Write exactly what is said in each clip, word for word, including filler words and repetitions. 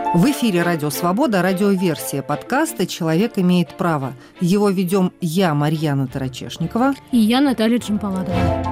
В эфире «Радио Свобода», радиоверсия подкаста «Человек имеет право». Его ведем я, Марьяна Тарачешникова. И я, Наталья Джампаладова.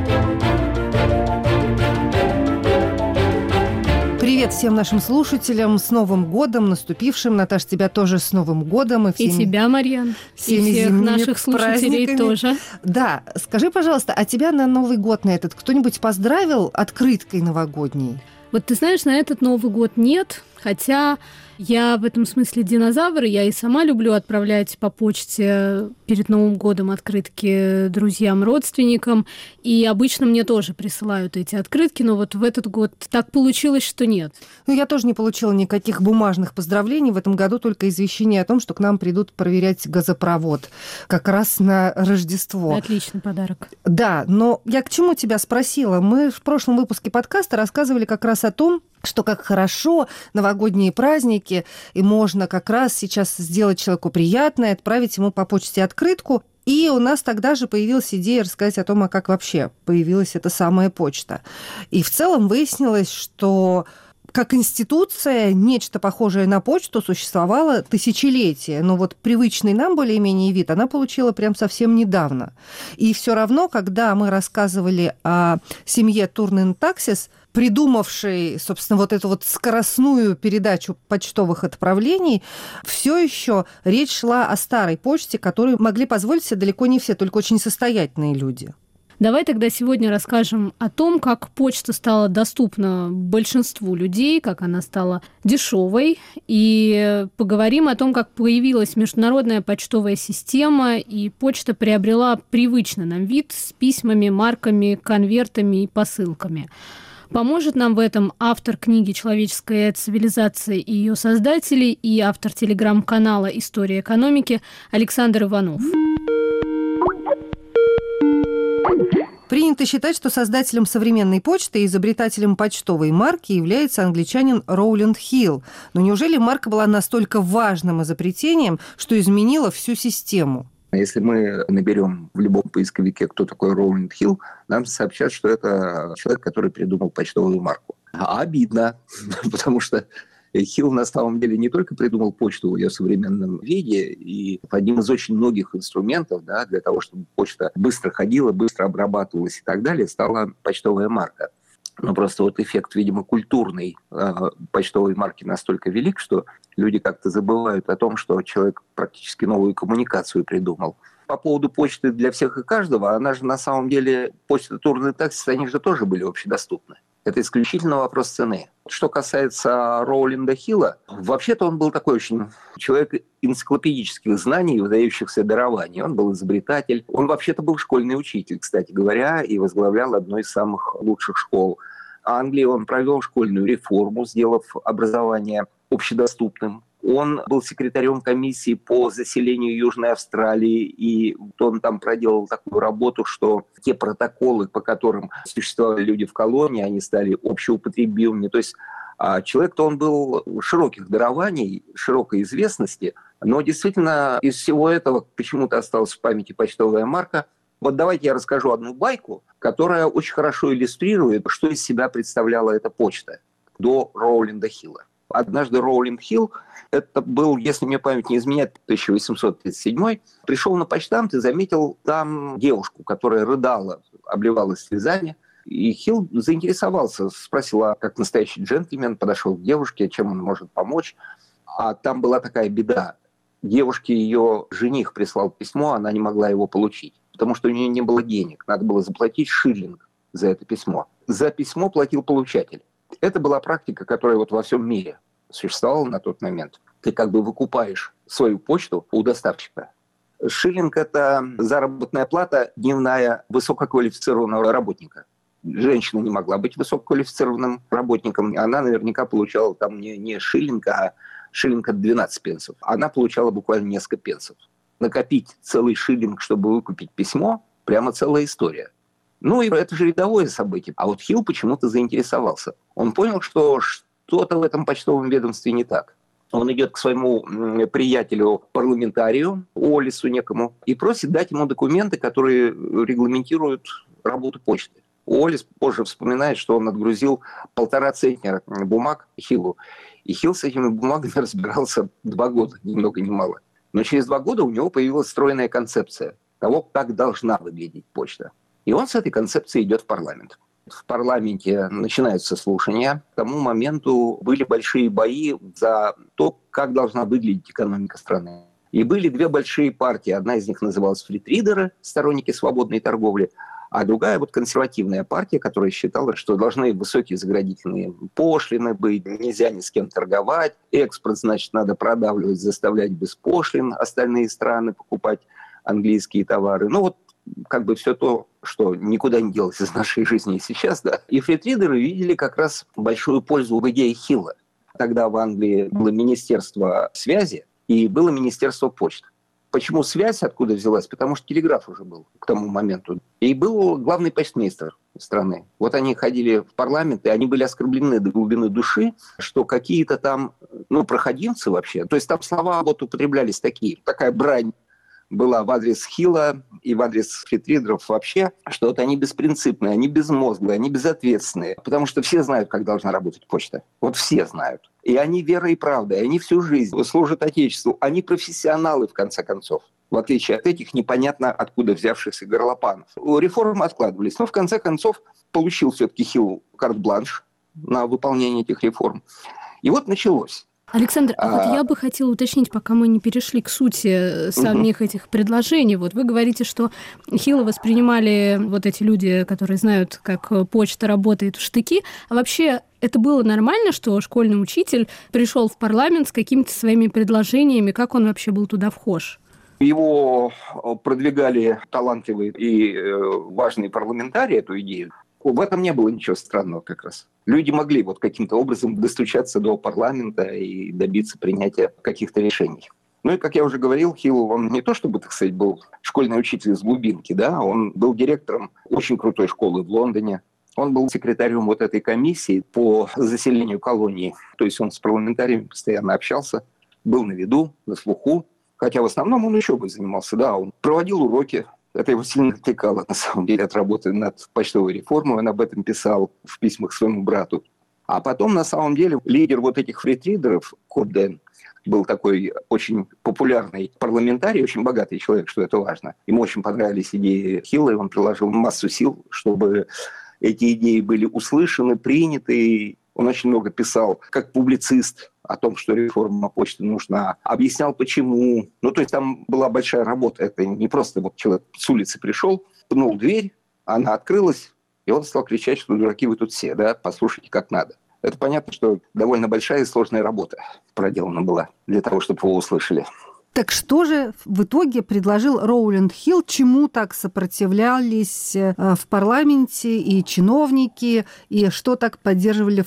Привет всем нашим слушателям с Новым годом, наступившим. Наташ, тебя тоже с Новым годом. И, всеми, и тебя, Марьян. Всеми и всех наших слушателей праздниками. Тоже. Да, скажи, пожалуйста, а тебя на Новый год на этот кто-нибудь поздравил открыткой новогодней? Вот ты знаешь, на этот Новый год нет, хотя я в этом смысле динозавр, я и сама люблю отправлять по почте перед Новым годом открытки друзьям, родственникам, и обычно мне тоже присылают эти открытки, но вот в этот год так получилось, что нет. Ну, я тоже не получила никаких бумажных поздравлений в этом году, только извещение о том, что к нам придут проверять газопровод как раз на Рождество. Отличный подарок. Да, но я к чему тебя спросила? Мы в прошлом выпуске подкаста рассказывали как раз о том, что как хорошо новогодние праздники, и можно как раз сейчас сделать человеку приятное, отправить ему по почте открытку. И у нас тогда же появилась идея рассказать о том, а как вообще появилась эта самая почта. И в целом выяснилось, что как институция нечто похожее на почту существовало тысячелетия, но вот привычный нам более-менее вид она получила прям совсем недавно. И все равно, когда мы рассказывали о семье Турнен-Таксис, придумавшей, собственно, вот эту вот скоростную передачу почтовых отправлений, все еще речь шла о старой почте, которую могли позволить себе далеко не все, только очень состоятельные люди. Давай тогда сегодня расскажем о том, как почта стала доступна большинству людей, как она стала дешевой, и поговорим о том, как появилась международная почтовая система, и почта приобрела привычный нам вид с письмами, марками, конвертами и посылками. Поможет нам в этом автор книги «Человеческая цивилизация и ее создатели» и автор телеграм-канала «История экономики» Александр Иванов. Принято считать, что создателем современной почты и изобретателем почтовой марки является англичанин Роуланд Хилл. Но неужели марка была настолько важным изобретением, что изменила всю систему? Если мы наберем в любом поисковике, кто такой Роуланд Хилл, нам сообщат, что это человек, который придумал почтовую марку. А обидно, потому что Хилл на самом деле не только придумал почту в ее современном виде, и одним из очень многих инструментов, да, для того, чтобы почта быстро ходила, быстро обрабатывалась и так далее, стала почтовая марка. Но просто вот эффект, видимо, культурной э, почтовой марки настолько велик, что люди как-то забывают о том, что человек практически новую коммуникацию придумал. По поводу почты для всех и каждого, она же на самом деле, почта Турнен-Таксис, они же тоже были общедоступны. Это исключительно вопрос цены. Что касается Роуланда Хилла, вообще-то он был такой очень человек энциклопедических знаний и выдающихся дарований. Он был изобретатель. Он вообще-то был школьный учитель, кстати говоря, и возглавлял одну из самых лучших школ Англии. Он провел школьную реформу, сделав образование общедоступным. Он был секретарем комиссии по заселению Южной Австралии, и он там проделал такую работу, что те протоколы, по которым существовали люди в колонии, они стали общеупотребимыми. То есть человек-то он был широких дарований, широкой известности, но действительно из всего этого почему-то осталась в памяти почтовая марка. Вот давайте я расскажу одну байку, которая очень хорошо иллюстрирует, что из себя представляла эта почта до Роуланда Хилла. Однажды Роуланд Хилл, это был, если мне память не изменяет, тысяча восемьсот тридцать седьмой, пришел на почтамт и заметил там девушку, которая рыдала, обливалась слезами. И Хилл заинтересовался, спросил, а как настоящий джентльмен, подошел к девушке, чем он может помочь. А там была такая беда. Девушке ее жених прислал письмо, она не могла его получить, потому что у нее не было денег. Надо было заплатить шиллинг за это письмо. За письмо платил получатель. Это была практика, которая вот во всем мире существовала на тот момент. Ты как бы выкупаешь свою почту у доставщика. Шиллинг – это заработная плата дневная высококвалифицированного работника. Женщина не могла быть высококвалифицированным работником. Она наверняка получала там не, не шиллинг, а шиллинг от двенадцать пенсов. Она получала буквально несколько пенсов. Накопить целый шиллинг, чтобы выкупить письмо – прямо целая история. Ну, и это же рядовое событие. А вот Хилл почему-то заинтересовался. Он понял, что что-то в этом почтовом ведомстве не так. Он идет к своему приятелю-парламентарию, Уоллису некому, и просит дать ему документы, которые регламентируют работу почты. Уоллес позже вспоминает, что он отгрузил полтора центнера бумаг Хиллу. И Хилл с этими бумагами разбирался два года, ни много ни мало. Но через два года у него появилась стройная концепция того, как должна выглядеть почта. И он с этой концепцией идет в парламент. В парламенте начинаются слушания. К тому моменту были большие бои за то, как должна выглядеть экономика страны. И были две большие партии. Одна из них называлась фритридеры, сторонники свободной торговли, а другая вот консервативная партия, которая считала, что должны высокие заградительные пошлины быть, нельзя ни с кем торговать, экспорт, значит, надо продавливать, заставлять без пошлин остальные страны покупать английские товары. Ну вот как бы все то, что никуда не делось из нашей жизни сейчас, да. И фритридеры видели как раз большую пользу в идее Хилла. Тогда в Англии было Министерство связи и было Министерство почты. Почему связь откуда взялась? Потому что телеграф уже был к тому моменту. И был главный почтмейстер страны. Вот они ходили в парламент, и они были оскорблены до глубины души, что какие-то там, ну, проходимцы вообще. То есть там слова вот употреблялись такие, такая брань была в адрес Хилла и в адрес фритридеров вообще, что вот они беспринципные, они безмозглые, они безответственные. Потому что все знают, как должна работать почта. Вот все знают. И они верой и правдой, они всю жизнь служат Отечеству. Они профессионалы, в конце концов. В отличие от этих непонятно откуда взявшихся горлопанов. Реформы откладывались. Но в конце концов получил все-таки Хилл карт-бланш на выполнение этих реформ. И вот началось. Александр, а вот я бы хотела уточнить, пока мы не перешли к сути самих угу. этих предложений. Вот вы говорите, что Хилла воспринимали вот эти люди, которые знают, как почта работает, в штыки. А вообще это было нормально, что школьный учитель пришел в парламент с какими-то своими предложениями? Как он вообще был туда вхож? Его продвигали талантливые и важные парламентарии, эту идею. В этом не было ничего странного как раз. Люди могли вот каким-то образом достучаться до парламента и добиться принятия каких-то решений. Ну и, как я уже говорил, Хилл, он не то чтобы, так сказать, был школьный учитель из глубинки, да, он был директором очень крутой школы в Лондоне. Он был секретарем вот этой комиссии по заселению колонии. То есть он с парламентариями постоянно общался, был на виду, на слуху. Хотя в основном он учебой занимался, да, он проводил уроки. Это его сильно отвлекало, на самом деле, от работы над почтовой реформой. Он об этом писал в письмах своему брату. А потом, на самом деле, лидер вот этих фритридеров, Кобден, был такой очень популярный парламентарий, очень богатый человек, что это важно. Ему очень понравились идеи Хилла, и он приложил массу сил, чтобы эти идеи были услышаны, приняты. Он очень много писал, как публицист, о том, что реформа почты нужна, объяснял, почему. Ну, то есть там была большая работа. Это не просто вот человек с улицы пришел, пнул дверь, она открылась, и он стал кричать, что дураки вы тут все, да, послушайте, как надо. Это понятно, что довольно большая и сложная работа проделана была для того, чтобы его услышали. Так что же в итоге предложил Роулинд Хилл, чему так сопротивлялись в парламенте и чиновники, и что так поддерживали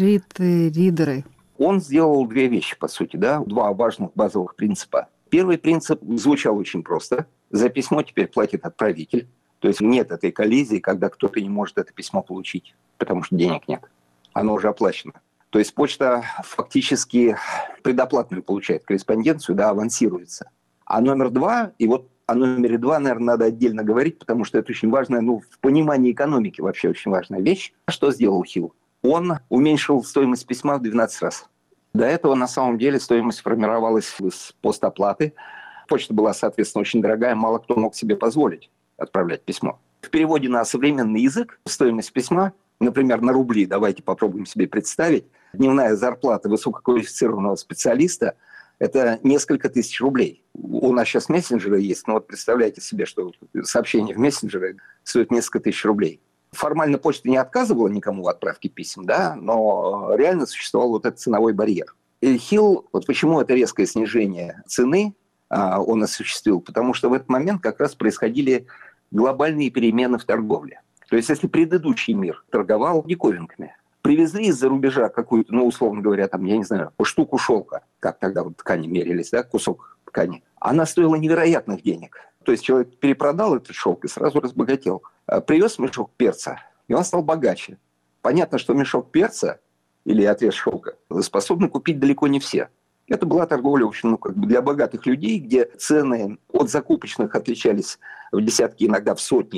фритридеры? Он сделал две вещи, по сути, да, два важных базовых принципа. Первый принцип звучал очень просто. За письмо теперь платит отправитель. То есть нет этой коллизии, когда кто-то не может это письмо получить, потому что денег нет. Оно уже оплачено. То есть почта фактически предоплатную получает корреспонденцию, да, авансируется. А номер два, и вот о номере два, наверное, надо отдельно говорить, потому что это очень важная, ну, в понимании экономики вообще очень важная вещь. Что сделал Хилл? Он уменьшил стоимость письма в двенадцать раз. До этого, на самом деле, стоимость формировалась с постоплаты. Почта была, соответственно, очень дорогая, мало кто мог себе позволить отправлять письмо. В переводе на современный язык стоимость письма, например, на рубли, давайте попробуем себе представить, дневная зарплата высококвалифицированного специалиста – это несколько тысяч рублей. У нас сейчас мессенджеры есть, но вот представляете себе, что сообщение в мессенджере стоит несколько тысяч рублей. Формально почта не отказывала никому в отправке писем, да, но реально существовал вот этот ценовой барьер. И Хилл, вот почему это резкое снижение цены а, он осуществил? Потому что в этот момент как раз происходили глобальные перемены в торговле. То есть если предыдущий мир торговал диковинками, привезли из-за рубежа какую-то, ну, условно говоря, там, я не знаю, штуку шелка, как тогда вот ткани мерились, да, кусок ткани, она стоила невероятных денег. То есть человек перепродал этот шелк и сразу разбогател. Привез мешок перца, и он стал богаче. Понятно, что мешок перца или отрез шелка способны купить далеко не все. Это была торговля, в общем, ну, как бы для богатых людей, где цены от закупочных отличались в десятки, иногда в сотни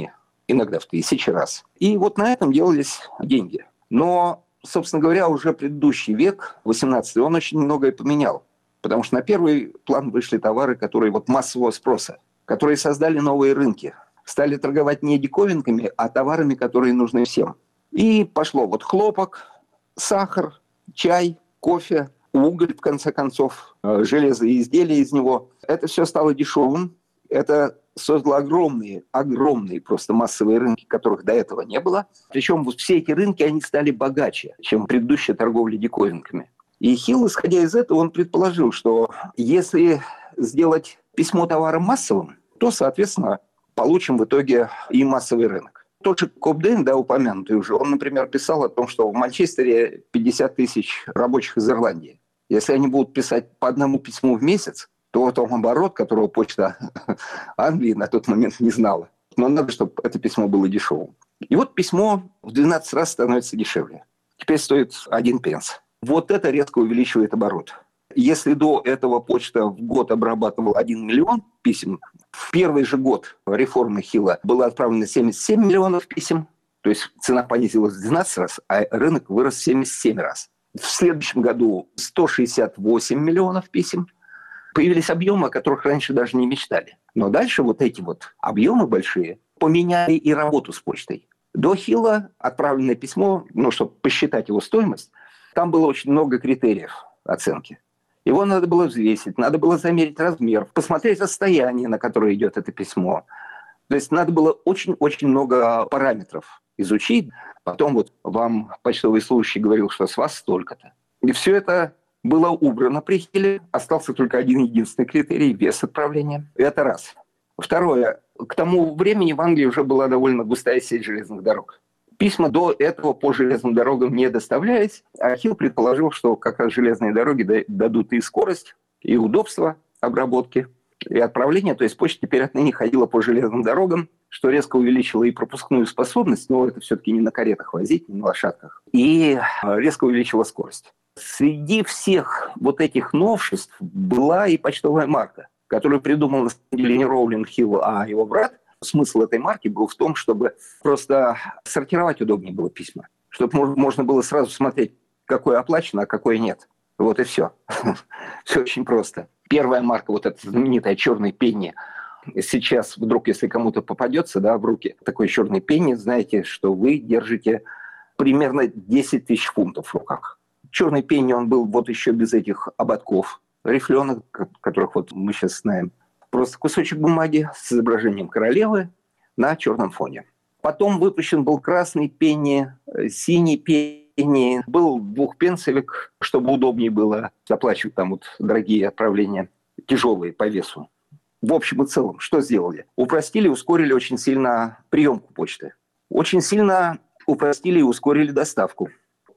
иногда в тысячи раз. И вот на этом делались деньги. Но, собственно говоря, уже предыдущий век, восемнадцатый, он очень многое поменял. Потому что на первый план вышли товары, которые вот массового спроса, которые создали новые рынки. Стали торговать не диковинками, а товарами, которые нужны всем. И пошло вот хлопок, сахар, чай, кофе, уголь, в конце концов, железо и изделия из него. Это все стало дешевым. Это создало огромные, огромные просто массовые рынки, которых до этого не было. Причем вот все эти рынки, они стали богаче, чем предыдущая торговля диковинками. И Хилл, исходя из этого, он предположил, что если сделать письмо товаром массовым, то, соответственно, получим в итоге и массовый рынок. Тот же Кобдейн, да, упомянутый уже, он, например, писал о том, что в Манчестере пятьдесят тысяч рабочих из Ирландии. Если они будут писать по одному письму в месяц, то вот он оборот, которого почта Англии на тот момент не знала. Но надо, чтобы это письмо было дешевым. И вот письмо в двенадцать раз становится дешевле. Теперь стоит один пенс. Вот это резко увеличивает оборот. Если до этого почта в год обрабатывала один миллион писем, в первый же год реформы Хилла было отправлено семьдесят семь миллионов писем, то есть цена понизилась в двенадцать раз, а рынок вырос в семьдесят семь раз. В следующем году сто шестьдесят восемь миллионов писем. Появились объемы, о которых раньше даже не мечтали. Но дальше вот эти вот объемы большие поменяли и работу с почтой. До Хилла отправленное письмо, ну, чтобы посчитать его стоимость, там было очень много критериев оценки. Его надо было взвесить, надо было замерить размер, посмотреть расстояние, на которое идет это письмо. То есть надо было очень-очень много параметров изучить. Потом вот вам почтовый служащий говорил, что с вас столько-то. И все это было убрано при Хилле. Остался только один единственный критерий – вес отправления. Это раз. Второе. К тому времени в Англии уже была довольно густая сеть железных дорог. Письма до этого по железным дорогам не доставлялись, а Хилл предположил, что как раз железные дороги дадут и скорость, и удобство обработки, и отправления. То есть почта теперь отныне ходила по железным дорогам, что резко увеличило и пропускную способность, но это все-таки не на каретах возить, не на лошадках, и резко увеличило скорость. Среди всех вот этих новшеств была и почтовая марка, которую придумал на самом деле не Роулинг Хилл, а его брат. Смысл этой марки был в том, чтобы просто сортировать удобнее было письма. Чтобы можно было сразу смотреть, какое оплачено, а какое нет. Вот и все. Все очень просто. Первая марка, вот эта знаменитая черный пенни, сейчас вдруг, если кому-то попадется, да, в руки такой черный пенни, знаете, что вы держите примерно десять тысяч фунтов в руках. Черный пенни, он был вот еще без этих ободков, рифленых, которых вот мы сейчас знаем. Просто кусочек бумаги с изображением королевы на черном фоне. Потом выпущен был красный пенни, синий пенни, был двухпенсовик, чтобы удобнее было заплачивать там вот дорогие отправления, тяжелые по весу. В общем и целом, что сделали? Упростили, ускорили очень сильно приемку почты. Очень сильно упростили и ускорили доставку.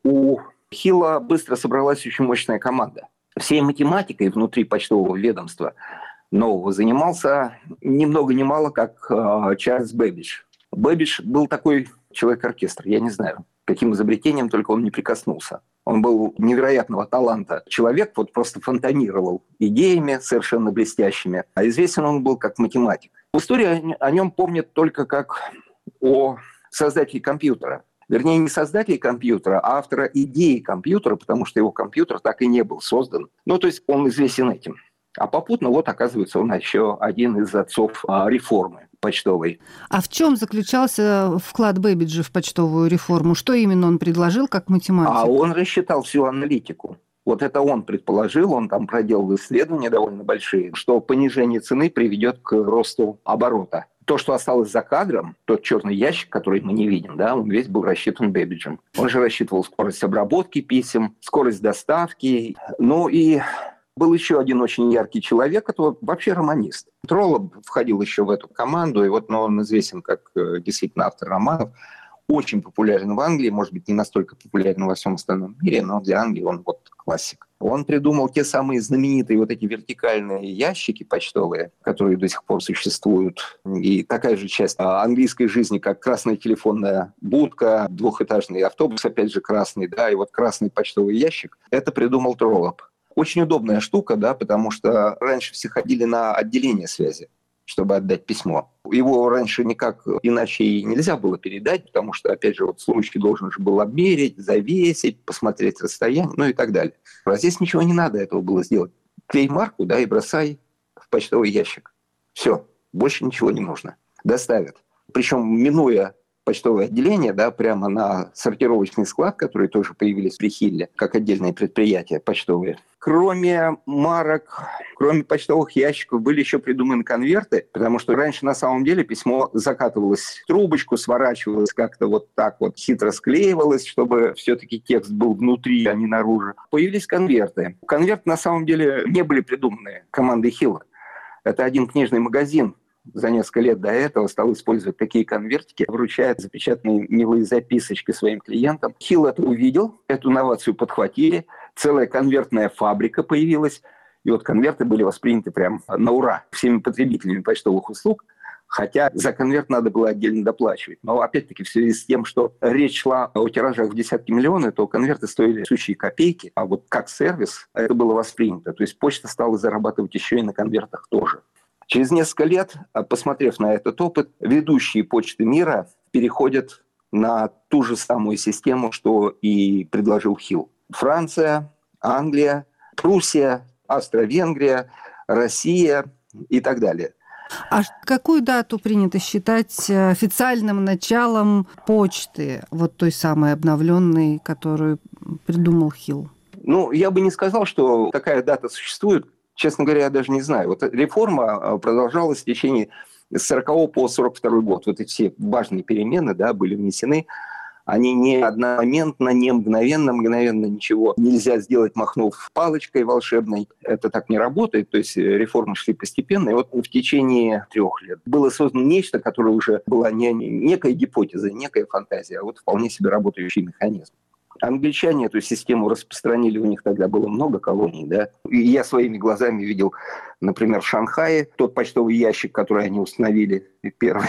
У Хилла быстро собралась очень мощная команда. Всей математикой внутри почтового ведомства нового занимался ни много ни мало, как э, Чарльз Бэббидж. Бэббидж был такой человек-оркестр. Я не знаю, каким изобретением только он не прикоснулся. Он был невероятного таланта. Человек вот просто фонтанировал идеями совершенно блестящими. А известен он был как математик. В истории о нем помнят только как о создателе компьютера. Вернее, не создателя компьютера, а автора идеи компьютера, потому что его компьютер так и не был создан. Ну, то есть он известен этим. А попутно, вот, оказывается, он еще один из отцов а, реформы почтовой. А в чем заключался вклад Бэббиджа в почтовую реформу? Что именно он предложил как математик? А он рассчитал всю аналитику. Вот это он предположил, он там проделал исследования довольно большие, что понижение цены приведет к росту оборота. То, что осталось за кадром, тот черный ящик, который мы не видим, да, он весь был рассчитан Бэббиджем. Он же рассчитывал скорость обработки писем, скорость доставки, ну и... Был еще один очень яркий человек, это вообще романист. Троллоп входил еще в эту команду, и вот, но он известен как действительно автор романов. Очень популярен в Англии, может быть, не настолько популярен во всем остальном мире, но для Англии он вот классик. Он придумал те самые знаменитые вот эти вертикальные ящики почтовые, которые до сих пор существуют. И такая же часть английской жизни, как красная телефонная будка, двухэтажный автобус, опять же, красный, да, и вот красный почтовый ящик. Это придумал Троллоп. Очень удобная штука, да, потому что раньше все ходили на отделение связи. чтобы отдать письмо. Его раньше никак иначе и нельзя было передать, потому что, опять же, вот случай должен же был обмерить, завесить, посмотреть расстояние, ну и так далее. А здесь ничего не надо этого было сделать. Клей марку, да, и бросай в почтовый ящик. Все, больше ничего не нужно. Доставят. Причем, минуя почтовое отделение, да, прямо на сортировочный склад, которые тоже появились при Хилле, как отдельные предприятия почтовые. Кроме марок, кроме почтовых ящиков, были еще придуманы конверты, потому что раньше на самом деле письмо закатывалось в трубочку, сворачивалось как-то вот так вот, хитро склеивалось, чтобы все-таки текст был внутри, а не наружу. Появились конверты. Конверты на самом деле не были придуманы командой Хилла. Это один книжный магазин за несколько лет до этого стал использовать такие конвертики, вручает запечатанные милые записочки своим клиентам. Хилл это увидел, эту инновацию подхватили, целая конвертная фабрика появилась, и вот конверты были восприняты прям на ура всеми потребителями почтовых услуг, хотя за конверт надо было отдельно доплачивать. Но опять-таки в связи с тем, что речь шла о тиражах в десятки миллионов, то конверты стоили сущие копейки, а вот как сервис это было воспринято. То есть почта стала зарабатывать еще и на конвертах тоже. Через несколько лет, посмотрев на этот опыт, ведущие почты мира переходят на ту же самую систему, что и предложил Хилл. Франция, Англия, Пруссия, Австро-Венгрия, Россия и так далее. А какую дату принято считать официальным началом почты, вот той самой обновленной, которую придумал Хилл? Ну, я бы не сказал, что такая дата существует. Честно говоря, я даже не знаю. Вот реформа продолжалась в течение с сорокового по сорок второй год. Вот эти все важные перемены, да, были внесены. Они не одномоментно, не мгновенно, мгновенно ничего нельзя сделать, махнув палочкой волшебной. Это так не работает. То есть реформы шли постепенно. И вот в течение трех лет было создано нечто, которое уже была не некая гипотеза, некая фантазия, а вот вполне себе работающий механизм. Англичане эту систему распространили, у них тогда было много колоний, да. И я своими глазами видел, например, в Шанхае тот почтовый ящик, который они установили первый.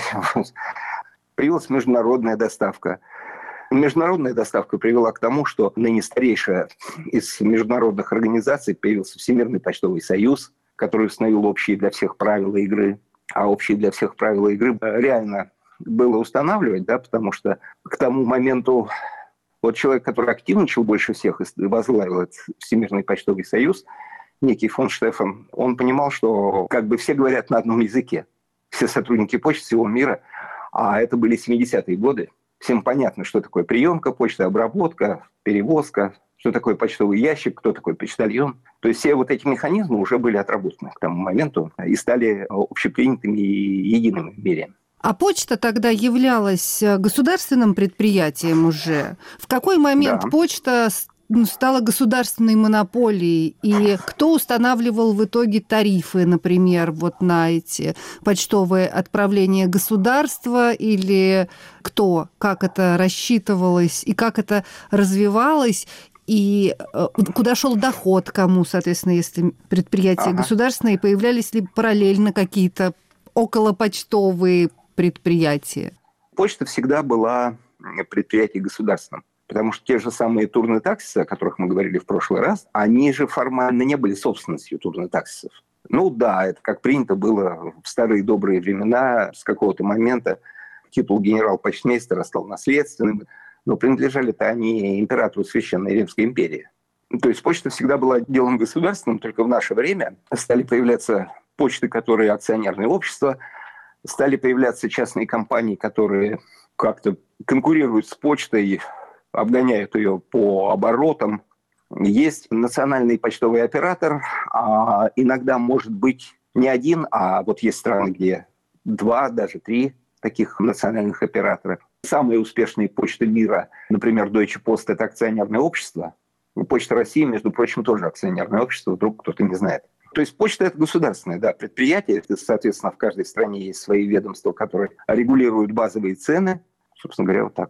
Появилась международная доставка. Международная доставка привела к тому, что ныне старейшая из международных организаций появился Всемирный почтовый союз, который установил общие для всех правила игры. А общие для всех правила игры реально было устанавливать, да, потому что к тому моменту вот человек, который активничал больше всех и возглавил этот Всемирный почтовый союз, некий фон Штефан, он понимал, что как бы все говорят на одном языке. Все сотрудники почты всего мира, а это были семидесятые годы. Всем понятно, что такое приемка почты, обработка, перевозка, что такое почтовый ящик, кто такой почтальон. То есть все вот эти механизмы уже были отработаны к тому моменту и стали общепринятыми и едиными в мире. А почта тогда являлась государственным предприятием уже. В какой момент да. почта стала государственной монополией? И кто устанавливал в итоге тарифы, например, вот на эти почтовые отправления государства? Или кто? Как это рассчитывалось? И как это развивалось? И куда шел доход кому, соответственно, если предприятия ага. государственные? Появлялись ли параллельно какие-то околопочтовые предприятия? Почта всегда была предприятием государственным, потому что те же самые турнотаксисы, о которых мы говорили в прошлый раз, они же формально не были собственностью турнотаксисов. Ну да, это как принято было в старые добрые времена, с какого-то момента титул генерал-почтмейстера стал наследственным, но принадлежали-то они императору Священной Римской империи. То есть почта всегда была делом государственным, только в наше время стали появляться почты, которые акционерные общества, стали появляться частные компании, которые как-то конкурируют с почтой, обгоняют ее по оборотам. Есть национальный почтовый оператор, а иногда может быть не один, а вот есть страны, где два, даже три таких национальных оператора. Самые успешные почты мира, например, Deutsche Post, это акционерное общество. Почта России, между прочим, тоже акционерное общество, вдруг кто-то не знает. То есть почта – это государственное да, предприятие. Соответственно, в каждой стране есть свои ведомства, которые регулируют базовые цены. Собственно говоря, вот так.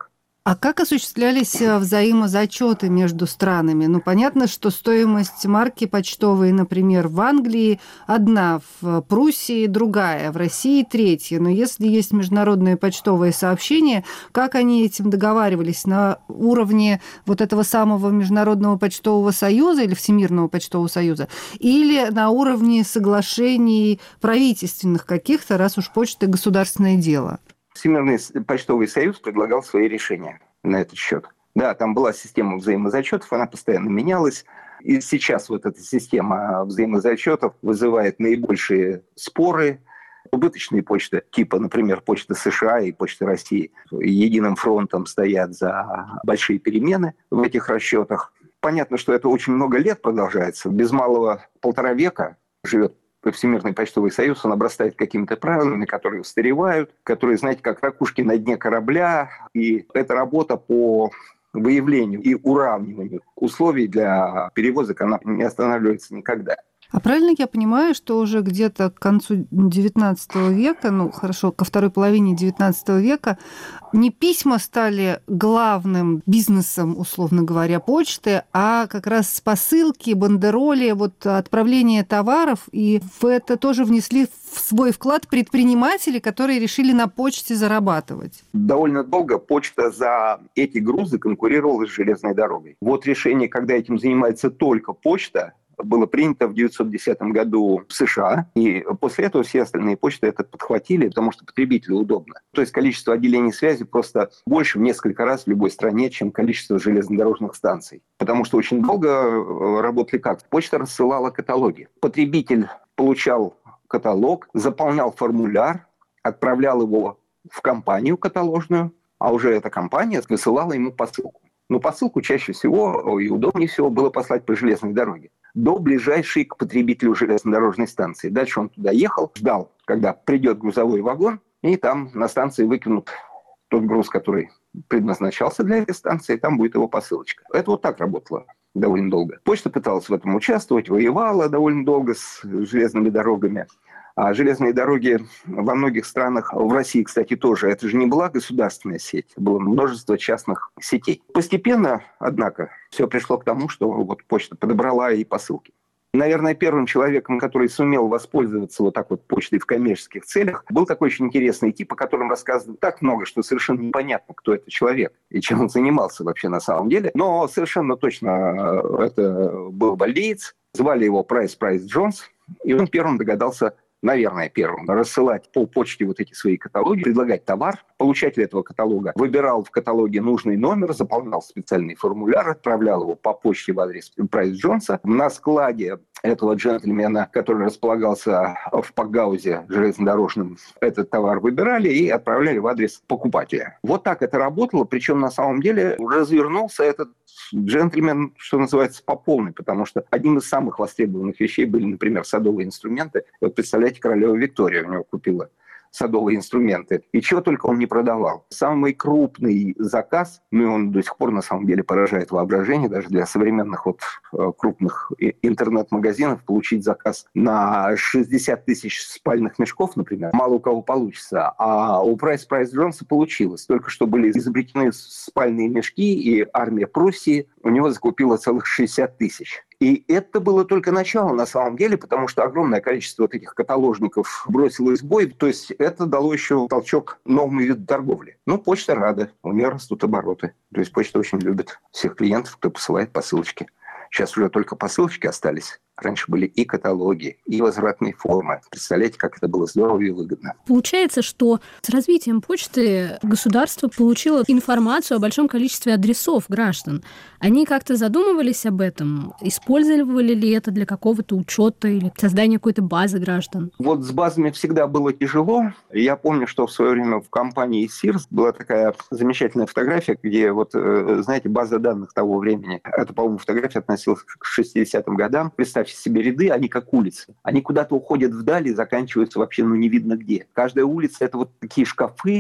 А как осуществлялись взаимозачеты между странами? Ну, понятно, что стоимость марки почтовой, например, в Англии одна, в Пруссии другая, в России третья. Но если есть международные почтовые сообщения, как они этим договаривались? На уровне вот этого самого Международного почтового союза или Всемирного почтового союза? Или на уровне соглашений правительственных каких-то, раз уж почта – государственное дело? Всемирный почтовый союз предлагал свои решения на этот счет. Да, там была система взаимозачетов, она постоянно менялась. И сейчас вот эта система взаимозачетов вызывает наибольшие споры. Убыточные почты, типа, например, почта США и почта России, единым фронтом стоят за большие перемены в этих расчетах. Понятно, что это очень много лет продолжается. Без малого полтора века живет Всемирный почтовый союз, он обрастает какими-то правилами, которые устаревают, которые, знаете, как ракушки на дне корабля. И эта работа по выявлению и уравниванию условий для перевозок, она не останавливается никогда. А правильно я понимаю, что уже где-то к концу девятнадцатого века, ну хорошо, ко второй половине девятнадцатого века, не письма стали главным бизнесом, условно говоря, почты, а как раз посылки, бандероли, вот отправление товаров, и в это тоже внесли в свой вклад предприниматели, которые решили на почте зарабатывать. Довольно долго почта за эти грузы конкурировала с железной дорогой. Вот решение, когда этим занимается только почта, было принято в девятьсот десятом году в США, и после этого все остальные почты это подхватили, потому что потребителю удобно. То есть количество отделений связи просто больше в несколько раз в любой стране, чем количество железнодорожных станций. Потому что очень долго работали как? Почта рассылала каталоги. Потребитель получал каталог, заполнял формуляр, отправлял его в компанию каталожную, а уже эта компания высылала ему посылку. Но посылку чаще всего и удобнее всего было послать по железной дороге до ближайшей к потребителю железнодорожной станции. Дальше он туда ехал, ждал, когда придет грузовой вагон, и там на станции выкинут тот груз, который предназначался для этой станции, и там будет его посылочка. Это вот так работало довольно долго. Почта пыталась в этом участвовать, воевала довольно долго с железными дорогами. А железные дороги во многих странах, в России, кстати, тоже, это же не была государственная сеть, было множество частных сетей. Постепенно, однако, все пришло к тому, что вот почта подобрала и посылки. Наверное, первым человеком, который сумел воспользоваться вот так вот почтой в коммерческих целях, был такой очень интересный тип, о котором рассказывают так много, что совершенно непонятно, кто это человек и чем он занимался вообще на самом деле. Но совершенно точно это был валлиец, звали его Прайс Прайс Джонс, и он первым догадался, наверное, первым, рассылать по почте вот эти свои каталоги, предлагать товар. Получатель этого каталога выбирал в каталоге нужный номер, заполнял специальный формуляр, отправлял его по почте в адрес Прайс Джонса. На складе этого джентльмена, который располагался в Пакгаузе железнодорожном, этот товар выбирали и отправляли в адрес покупателя. Вот так это работало, причем на самом деле развернулся этот джентльмен, что называется, по полной, потому что одним из самых востребованных вещей были, например, садовые инструменты. Вот представляете, королева Виктория у него купила садовые инструменты. И чего только он не продавал. Самый крупный заказ, ну и он до сих пор на самом деле поражает воображение, даже для современных вот крупных интернет-магазинов получить заказ на шестьдесят тысяч спальных мешков, например, мало у кого получится. А у Прайс Прайс Джонса получилось. Только что были изобретены спальные мешки, и армия Пруссии у него закупила целых шестьдесят тысяч. И это было только начало на самом деле, потому что огромное количество вот этих каталожников бросилось в бой. То есть это дало еще толчок новому виду торговли. Ну, почта рада, у нее растут обороты. То есть почта очень любит всех клиентов, кто посылает посылочки. Сейчас уже только посылочки остались. Раньше были и каталоги, и возвратные формы. Представляете, как это было здорово и выгодно. Получается, что с развитием почты государство получило информацию о большом количестве адресов граждан. Они как-то задумывались об этом? Использовали ли это для какого-то учета или создания какой-то базы граждан? Вот с базами всегда было тяжело. Я помню, что в свое время в компании Sears была такая замечательная фотография, где, вот, знаете, база данных того времени. Это, по-моему, фотография относилась к шестидесятым годам. Представьте себе ряды, они как улицы. Они куда-то уходят вдали и заканчиваются вообще ну не видно где. Каждая улица – это вот такие шкафы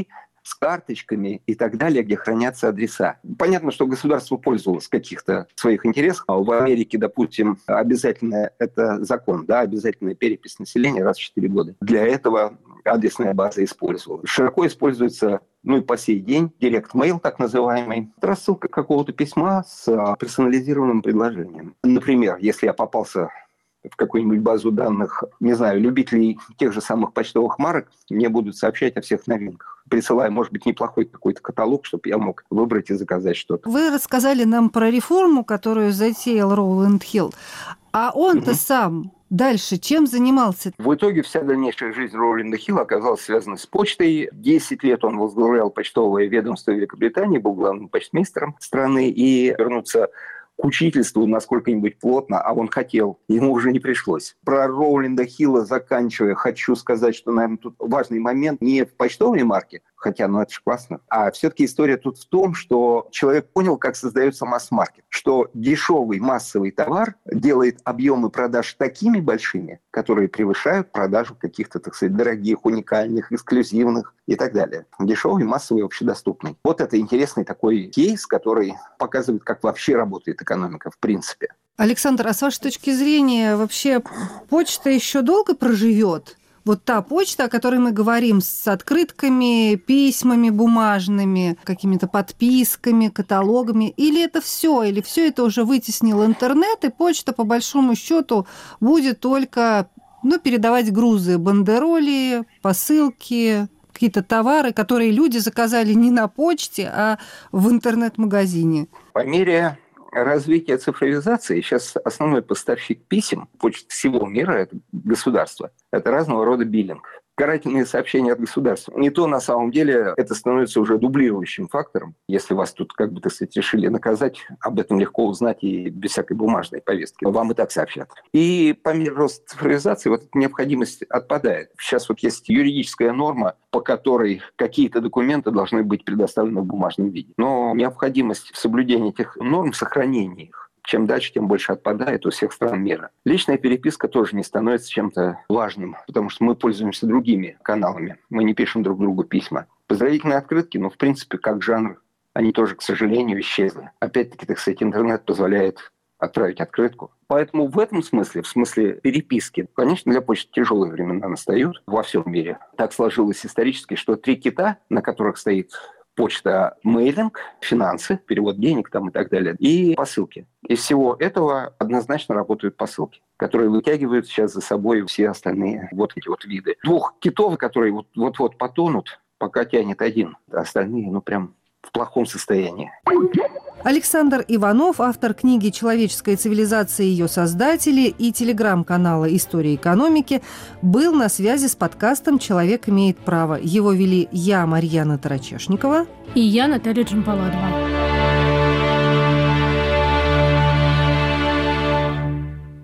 с карточками и так далее, где хранятся адреса. Понятно, что государство пользовалось каких-то своих интересов. В Америке, допустим, обязательно это закон, да, обязательная перепись населения раз в четыре года. Для этого адресная база использовалась. Широко используется, ну и по сей день, директ-мейл, так называемый. Это рассылка какого-то письма с персонализированным предложением. Например, если я попался в какую-нибудь базу данных, не знаю, любителей тех же самых почтовых марок, мне будут сообщать о всех новинках, присылая, может быть, неплохой какой-то каталог, чтобы я мог выбрать и заказать что-то. Вы рассказали нам про реформу, которую затеял Роуланд Хилл. А он-то угу. сам дальше чем занимался? В итоге вся дальнейшая жизнь Роуланда Хилла оказалась связана с почтой. Десять лет он возглавлял почтовое ведомство Великобритании, был главным почтмейстером страны, и вернуться к учительству насколько-нибудь плотно, а он хотел, ему уже не пришлось. Про Роуланда Хилла заканчивая, хочу сказать, что, наверное, тут важный момент не в почтовой марке, хотя, ну это же классно, а все-таки история тут в том, что человек понял, как создается масс-маркет, что дешевый массовый товар делает объемы продаж такими большими, которые превышают продажу каких-то, так сказать, дорогих, уникальных, эксклюзивных и так далее. Дешевый, массовый, общедоступный. Вот это интересный такой кейс, который показывает, как вообще работает экономика в принципе. Александр, а с вашей точки зрения вообще почта еще долго проживет? Вот та почта, о которой мы говорим, с открытками, письмами бумажными, какими-то подписками, каталогами, или это все, или все это уже вытеснил интернет, и почта, по большому счету, будет только, ну, передавать грузы, бандероли, посылки, какие-то товары, которые люди заказали не на почте, а в интернет-магазине? По мере развития цифровизации сейчас основной поставщик писем почты всего мира – это государство. Это разного рода биллинг. Карательные сообщения от государства. Не то, на самом деле, это становится уже дублирующим фактором. Если вас тут, как бы, так сказать, решили наказать, об этом легко узнать и без всякой бумажной повестки. Вам и так сообщат. И по мере роста цифровизации вот эта необходимость отпадает. Сейчас вот есть юридическая норма, по которой какие-то документы должны быть предоставлены в бумажном виде. Но необходимость соблюдения этих норм, сохранения их, чем дальше, тем больше отпадает у всех стран мира. Личная переписка тоже не становится чем-то важным, потому что мы пользуемся другими каналами. Мы не пишем друг другу письма. Поздравительные открытки, ну, в принципе, как жанр, они тоже, к сожалению, исчезли. Опять-таки, так сказать, интернет позволяет отправить открытку. Поэтому в этом смысле, в смысле переписки, конечно, для почты тяжелые времена настают во всем мире. Так сложилось исторически, что три кита, на которых стоит почта, мейлинг, финансы, перевод денег там и так далее, и посылки. Из всего этого однозначно работают посылки, которые вытягивают сейчас за собой все остальные вот эти вот виды. Двух китов, которые вот- вот-вот потонут, пока тянет один. Остальные, ну, прям в плохом состоянии. Александр Иванов, автор книги «Человеческая цивилизация и ее создатели» и телеграм-канала «История экономики», был на связи с подкастом «Человек имеет право». Его вели я, Марьяна Тарачешникова. И я, Наталья Джампаладова.